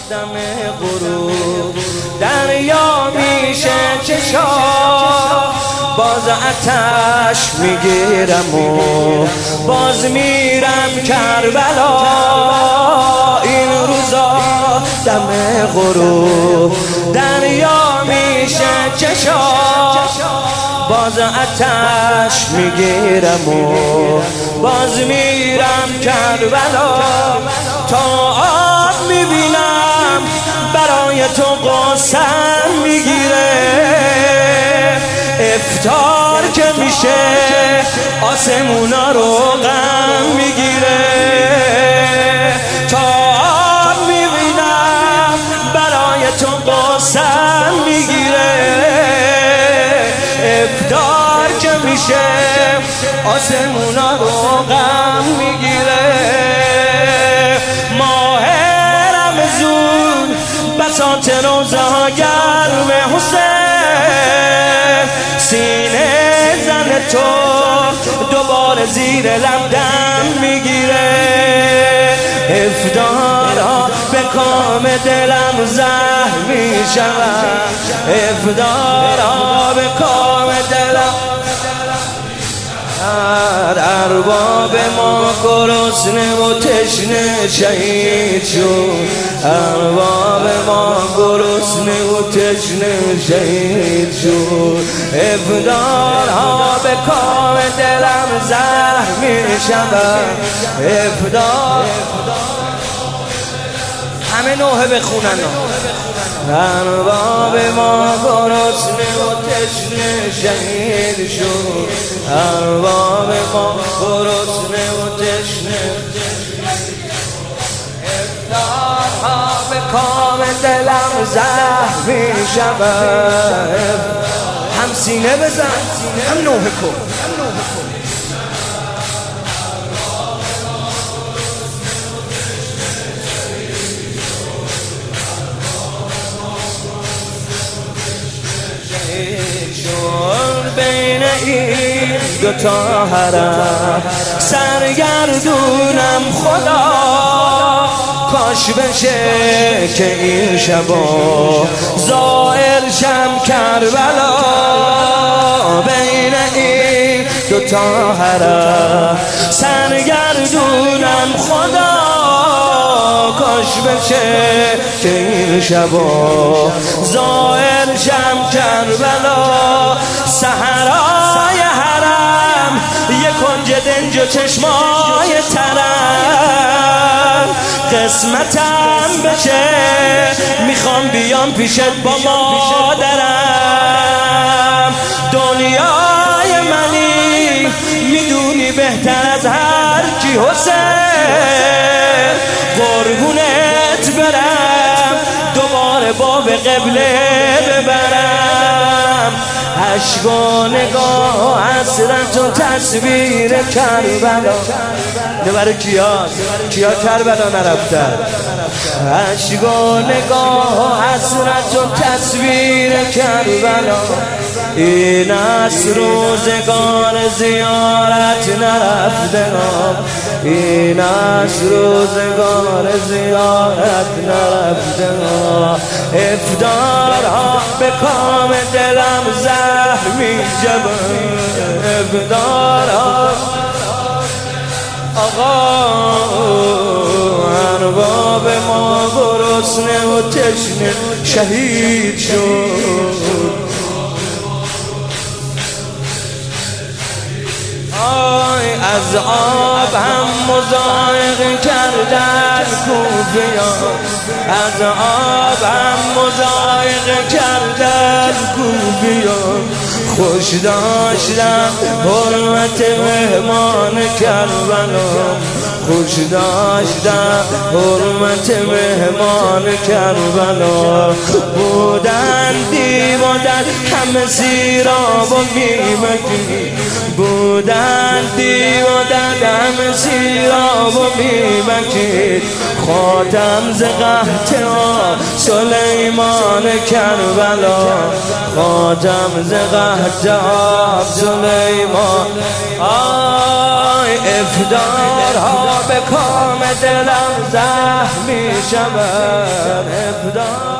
دم غروب دریا میشه چشا باز آتش میگیرم و باز میرم کربلا این روزا دم غروب دریا میشه چشا باز آتش میگیرم و باز میرم کربلا تا آب میبینم برای تو قسم میگیره افطار که میشه آسمونا رو غم میگیره تا آب میبینم برای تو قسم میگیره افطار که میشه آسمونا رو غم میگیره ماه رمضون بساط روزه ها گرم حسین سینه زن تو دوباره زیر لب دم میگیره افطارها به کام دلم زهر میشود افطارها به کام دلم ارباب ما گرسنه و تشنه شهید شد ارباب ما گرسنه و تشنه شهید شد افطارها به کام دلم زهر میشود افطار همه نوحه بخونن ارباب ما گرسنه و تشنه شهید شد ارباب ما گرسنه و تشنه افطارها به کام دلم زهر میشود هم سینه بزن هم نوحه کن بین این دوتا حرم سرگردونم خدا کاش بشه که این شبا زائر شم کربلا بین این دوتا حرم سرگردونم خدا کاش بشه که این شبا زائر شم کربلا صحرای حرم یک کنج دنج و چشمای ترم قسمتم بشه میخوام بیام پیشت با مادرم دنیای منی میدونی بهتر از هر کی حسین قربونت برم دوباره باب قبله ببرم عشق و نگاه حسرت و تصویر کربلا نه برای کیا کربلا نرفتن عشق و نگاه حسرت و تصویر کربلا این است روزگار زیارت نرفتن این است روزگار زیارت نرفتن افطارها به کام دلم زهر می‌جوشد افطارها آقا ارباب ما گرسنه و تشنه شهید شد از آب هم مضایقه کردن کوفیان از آب هم مضایقه کردن کوفیان خوش داشتم حرمت مهمان کربلا خوش داشتم حرمت مهمان کربلا بودن دیوادن همه سیراب و میمکی بودن دیوادن همه سیراب و میمکی خاتم ز قحط سلیمان کربلا خاتم ز قحط سلیمان افطارها به کام دلم زهر شبن افدار